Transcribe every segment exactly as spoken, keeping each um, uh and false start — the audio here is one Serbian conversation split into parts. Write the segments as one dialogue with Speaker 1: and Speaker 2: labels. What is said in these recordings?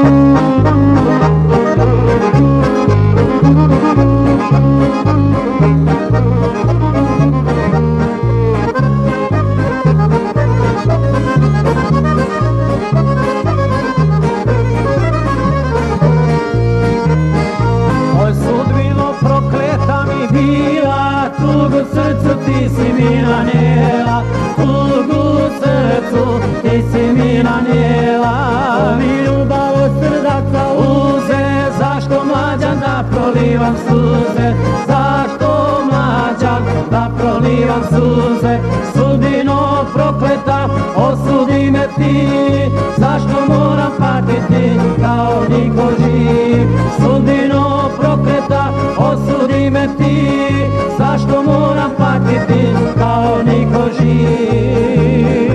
Speaker 1: Srcu ti si mi nanijela, tugu srcu ti si mi nanijela. Mi ljubav od srdaca uze, zašto mlađan da prolivam suze, zašto mlađan da prolivam suze. Sudbino prokleta, osudi me ti, zašto moram patiti kao niko živ. Sudbino prokleta, osudi me ti, zašto moram patiti kao niko živ.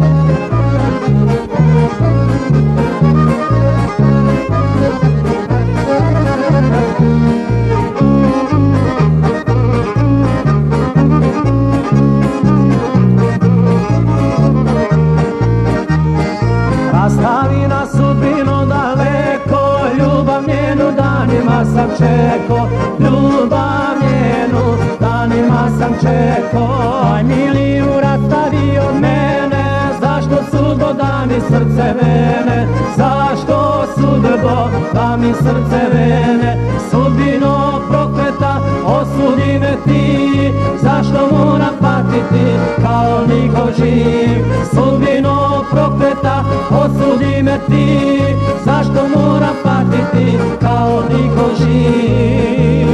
Speaker 1: Rastavi nas sudbino daleko, ljubav njenu danima sam čeko, ljubav njenu danima sam čeko. Aj miliju rastavi od mene, zašto sudbo da mi srce vene, zašto sudbo da mi srce vene. Sudbino prokleta, osudi me ti, zašto moram patiti kao niko živ. Sudbino prokleta, osudi me ti, zašto moram patiti kao niko živ.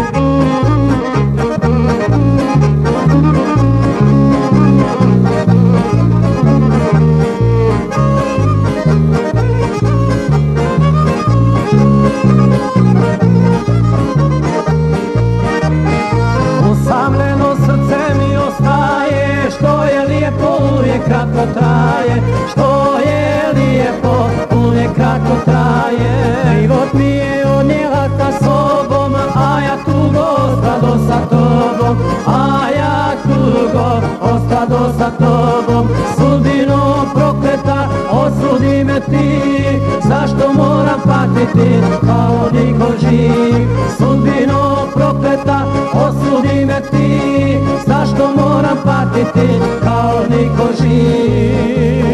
Speaker 1: Usamljeno srce mi ostaje, što je lijepo uvijek kratko traje, što je lijepo uvijek kratko traje. Život mi je odnijela sa sobom, a ja tugo ostado sa tobom, a ja tugo ostado sa tobom. Sudbino prokleta, osudi me ti, zašto moram patiti kao niko živ. Sudbino prokleta, osudi me ti, zašto moram patiti kao niko živ.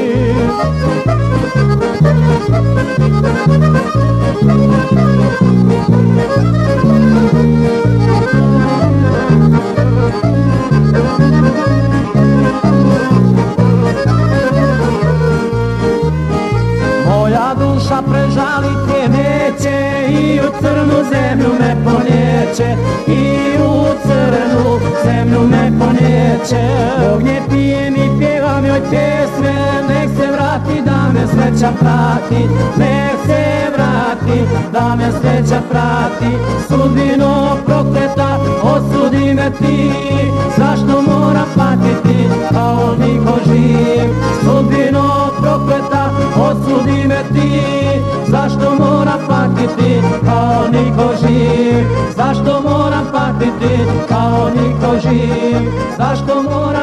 Speaker 1: Moja duša prežalit je neće, i u crnu zemlju me ponijeće, i u crnu zemlju me ponijeće. Dok ne pijem i pjevam joj pjesme, nek se vrati da me sreća prati, nek se vrati da me sreća prati. Sudbino prokleta, osudi me ti, zašto moram patiti kao niko živ. Sudbino prokleta, osudi me ti, zašto moram patiti kao niko živ. Zašto moram patiti kao niko živ, zašto moram